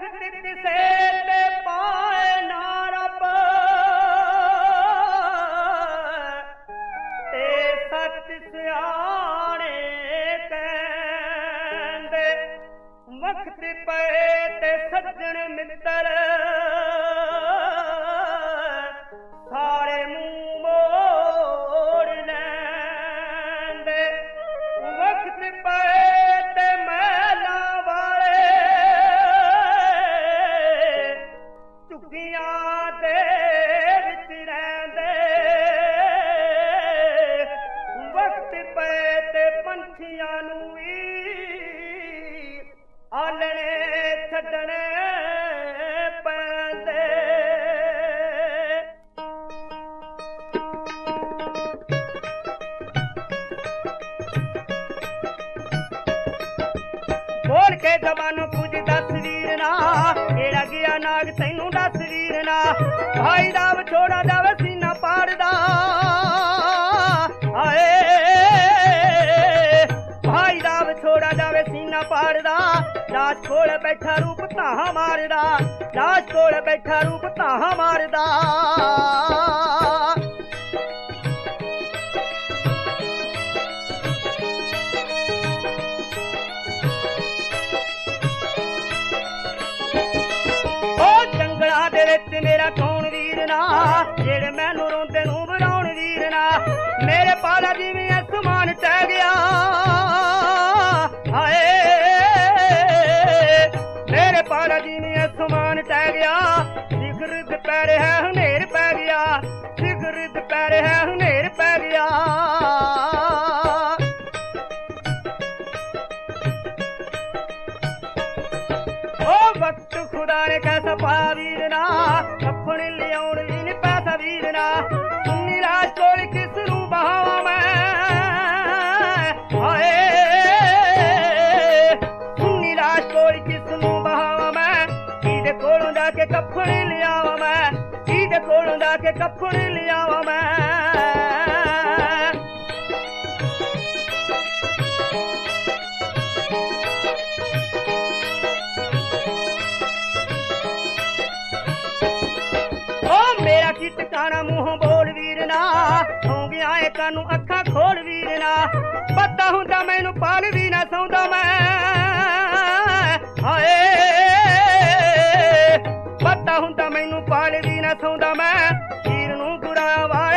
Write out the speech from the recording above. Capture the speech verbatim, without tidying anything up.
बोल के जबानों कुछ दस वीर ना केड़ा गया नाग तैनू दस वीर ना भाई दाव छोड़ा जावे सीना पाड़दा आए भाई दाव छोड़ा जावे सीना पाड़दा लाश कोल बैठा रूप ताहा मारदा लाश कोल बैठा रूप ताहा मारदा मेरा कौन वीर ना जेड़े मैनू रोंदे नू बनाउण वीर ना मेरे पाला जिवें आसमान टह गया हाय मेरे पाला जिवें आसमान टह गया सिखर दुपहर है हनेर पै गया सिखर दुपहर है हनेर पै गया ओ वक्त खुदा ने कैसा पाया वीर ना अपने लियाउण ली नी पैसा वीर ना सुन्नी लाश कोल किस नू बहावा मैं हाय सुन्नी लाश कोल किस नू बहावा मैं किदे कोलों जाके कफन लियावा मैं किदे कोलों जाके कफन लियावा मैं टिकाना मुंह बोल वीर ना सौ गया है कानू अखा खोल वीर ना पता हुंदा मैनू पाल भी ना सौंदा मैं हाय पता हुंदा मैनू पाल भी ना सौंदा मैं वीर नू गुड़ा वाल